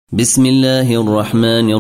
بسم الله الرحمن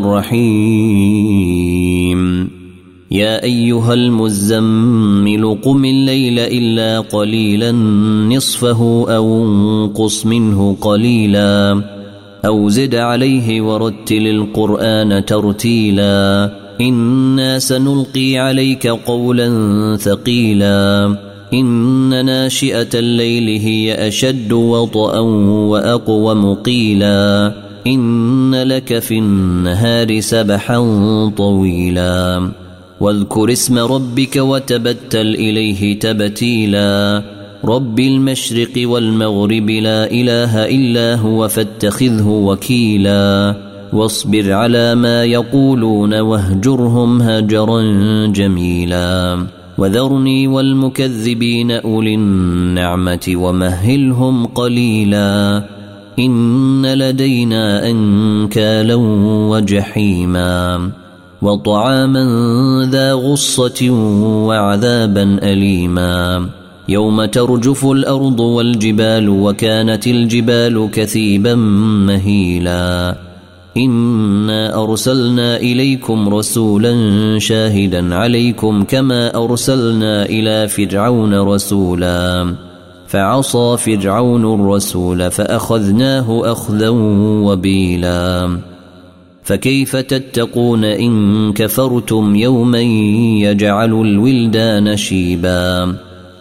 الرحيم. يا أيها المزمل قم الليل إلا قليلا نصفه أو انقص منه قليلا أو زد عليه ورتل القرآن ترتيلا إنا سنلقي عليك قولا ثقيلا إن ناشئة الليل هي أشد وطئا وأقوم قيلا إن لك في النهار سبحا طويلا واذكر اسم ربك وتبتل إليه تبتيلا رب المشرق والمغرب لا إله إلا هو فاتخذه وكيلا واصبر على ما يقولون واهجرهم هجرا جميلا وذرني والمكذبين أولي النعمة ومهلهم قليلا إن لدينا أنكالا وجحيما وطعاما ذا غصة وعذابا أليما يوم ترجف الأرض والجبال وكانت الجبال كثيبا مهيلا إنا أرسلنا إليكم رسولا شاهدا عليكم كما أرسلنا إلى فرعون رسولا فعصى فرعون الرسول فأخذناه أخذا وبيلا فكيف تتقون إن كفرتم يوما يجعل الولدان شيبا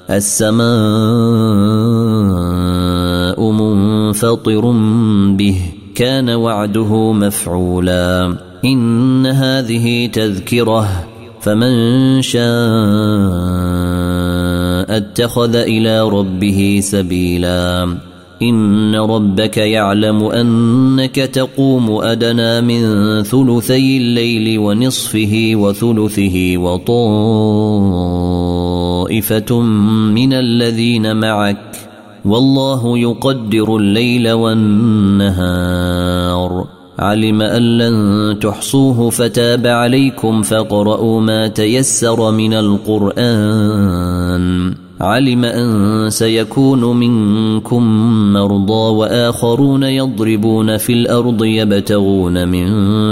السماء منفطر به كان وعده مفعولا إن هذه تذكرة فمن شاء اتخذ إلى ربه سبيلا إن ربك يعلم أنك تقوم أدنى من ثلثي الليل ونصفه وثلثه وطائفة من الذين معك والله يقدر الليل والنهار علم أن لن تحصوه فتاب عليكم فاقرؤوا ما تيسر من القرآن علم أن سيكون منكم مرضى وآخرون يضربون في الأرض يبتغون من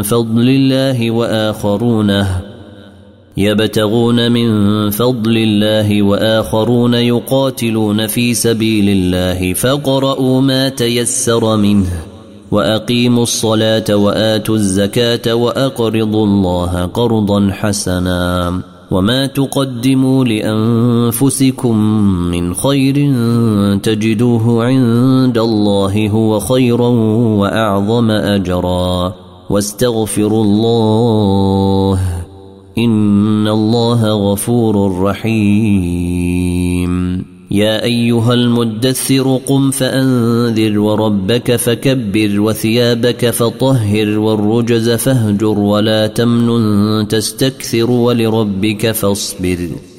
فضل الله وآخرون يقاتلون في سبيل الله فاقرؤوا ما تيسر منه وأقيموا الصلاة وآتوا الزكاة وأقرضوا الله قرضا حسنا وما تقدموا لأنفسكم من خير تجدوه عند الله هو خيرا وأعظم أجرا واستغفروا الله إن الله غفور رحيم. يا أيها المدثر قم فأنذر وربك فكبر وثيابك فطهر والرجز فاهجر ولا تمنن تستكثر ولربك فاصبر